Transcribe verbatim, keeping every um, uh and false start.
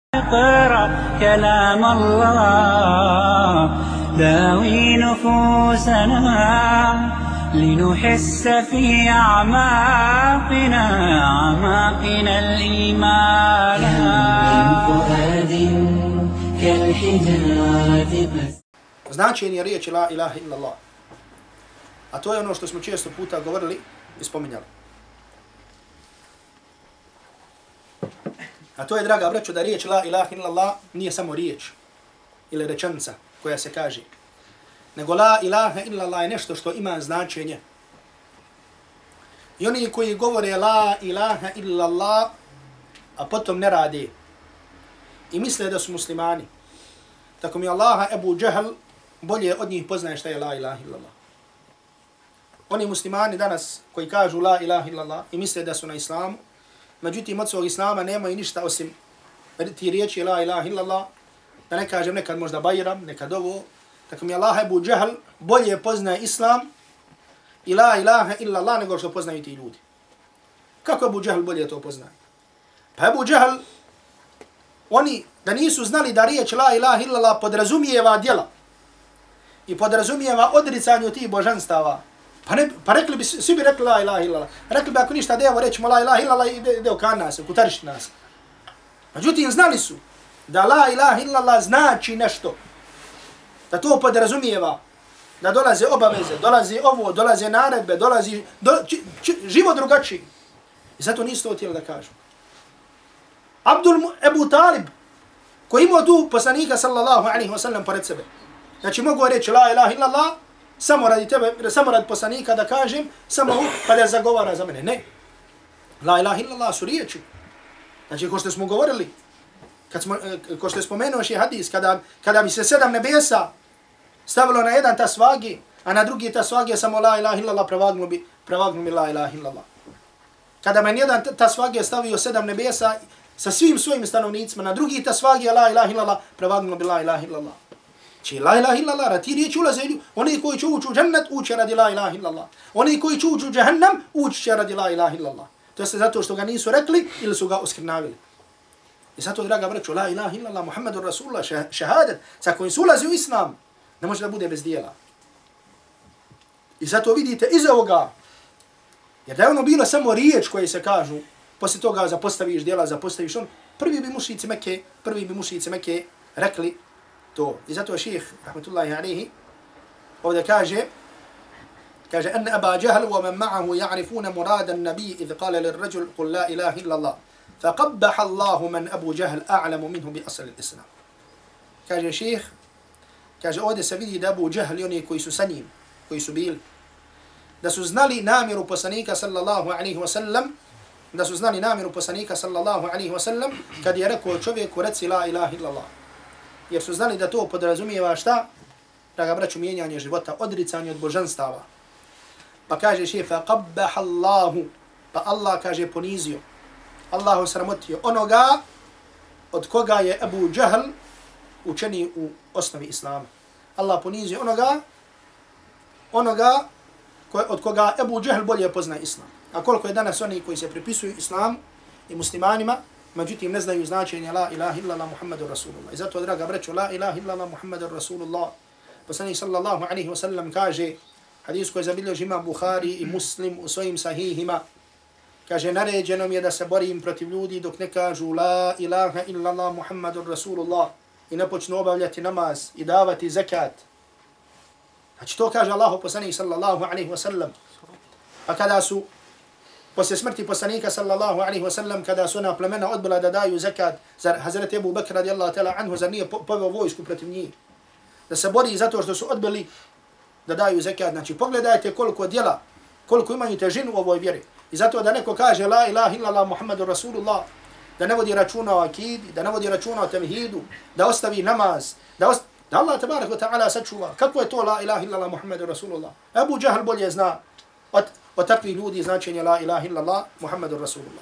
اقرأ كلام الله داوي نفوسنا لنحس في أعماقنا أعماقنا الإيمان من فؤاد كالحجارة. Značenje riječi la ilaha illallah. A to je ono što smo često puta govorili i spominjali. A to je, draga braćo, da riječ la ilaha illallah nije samo riječ ili rečenica koja se kaže. Nego la ilaha illallah je nešto što ima značenje. I oni koji govore la ilaha illallah, a potom ne rade i misle da su muslimani, tako mi Allaha Ebu Džehl bolje od njih poznaje šta je la ilaha illallah. Oni muslimani danas koji kažu la ilaha illallah i misle da su na islamu, međutim od svog islama nemaju ništa osim ti riječi la ilaha illallah, da ne kažem nekad možda bajram, nekad ovo, tako mi Allah Ebu Džehl bolje poznaje islam i la ilaha illallah nego što poznaju ti ljudi. Kako Ebu Džehl bolje to poznaje? Pa Ebu Džehl, oni da nisu znali da riječ la ilaha illallah podrazumijeva djela i podrazumijeva odricanje tih božanstava, pa, ne, pa rekli bi, svi bi rekli la ilaha illallah. Rekli bi ako ništa devo rećemo la ilaha illallah i deo kan nas, kutarišti nas. Međutim, znali su da la ilaha illallah znači nešto, da to podrazumijeva, da dolaze obaveze, dolaze ovo, dolaze naredbe, dolazi do, či, či, živo drugačiji. I zato nisu to htjeli da kažu. Abdul Ebu Talib, koji imao tu poslanika sallallahu alaihi wa sallam pored sebe, znači mogu reći la ilaha illallah, samo radi tebe, samo radi poslanika da kažem, samo pa da zagovara za mene. Ne. La ilaha illallah su riječi. Znači, ko što smo govorili, kad smo, ko što je spomenuo še hadis, kada, kada bi se sedam nebesa stavilo na jedan tas vagi, a na drugi tas vagi samo la ilaha illallah, prevagnulo bi, prevagnulo bi la ilaha illallah. Kada bi jedan tas vagi stavio sedam nebesa sa svim svojim stanovnicima, na drugi tas vagi la ilaha illallah, prevagnulo bi la ilaha illallah. Či la ilaha illallah, rati riječi ulaze, oni koji će ući u džennet, ući radi la ilaha illallah. Oni koji će ući u džahannam, ući će radi la ilaha illallah. To je zato što ga nisu rekli ili su ga oskrnavili. I zato, draga braćo, la ilaha illallah, Muhammadur Rasulullah, šehadet, sa kojim su ulazi u islam, ne može da bude bez dijela. I zato vidite iz ovoga, jer da je ono bilo samo riječ koje se kažu, poslije toga zapostaviš dijela, zapostaviš on, prvi bi mušnici Mekke, prvi bi mušnici Mekke rekli to. I zato šejh, rahmetullahi alaihi, ovdje kaže, kaže, en Aba Džehl wa man ma'ahu ja'rifuna murada nabi idh qala lirrajul qul la ilaha illallah. فقبح الله من أبو جهل أعلم منه بأصل الإسلام. kaže šejh, kaže ovdje se vidi da Abu Džehl i oni koji su sa njim, koji su bili, da su znali namjeru poslanika sallallahu alaihi wa sallam, da su znali namjeru poslanika sallallahu alaihi wa sallam, kad je rekao čovjeku reci la ilaha illallah. Jer su znali da to podrazumijeva šta? Draga braću, mijenjanje života, odricanje od božanstava. Pa kaže šejh, فقبح الله, pa Allah kaže ponizio, Allahu sramotio onoga od koga je Abu Džehl učeni u osnovi islama. Allah ponizio onoga, onoga ko, od koga Abu Džehl bolje poznaje islam. A koliko je danas oni koji se pripisuju islam i muslimanima, međutim ne znaju značenje la ilaha illallah Muhammadur Rasulullah. I zato, draga braćo, la ilaha illallah Muhammadur Rasulullah. Poslanik sallallahu alaihi wa sallam kaže, hadis koji zabilježi imam Bukhari i Muslim u svojim sahihima, kaže, naređeno mi je da se borim protiv ljudi dok ne kažu la ilaha illallah Muhammadur Rasulullah i ne počnu obavljati namaz i davati zakat. Znači to kaže Allahu poslanik sallallahu alaihi wa sallam. Pa kada su, poslije smrti poslanika sallallahu alaihi wa sallam, kada su ona plemena odbila da daju zakat, zar Hazreti Ebu Bekr radijallahu ta'ala anhu, zar nije poveo vojsku protiv njih? Da se bori zato što su odbili da daju zakat. Znači pogledajte koliko djela, koliko imaju težinu u ovoj vjeri. I zato da neko kaže la ilaha illallah Muhammadur Rasulullah, da ne vodi računa o akidi, da ne vodi računa o tevhidu, da ostavi namaz, da, ost da Allah tabarak wa ta'ala sačuva. Kako je to la ilaha illallah Muhammadur Rasulullah? Abu Džehl bolje zna od, od takvih ljudi značenje la ilaha illallah Muhammadur Rasulullah.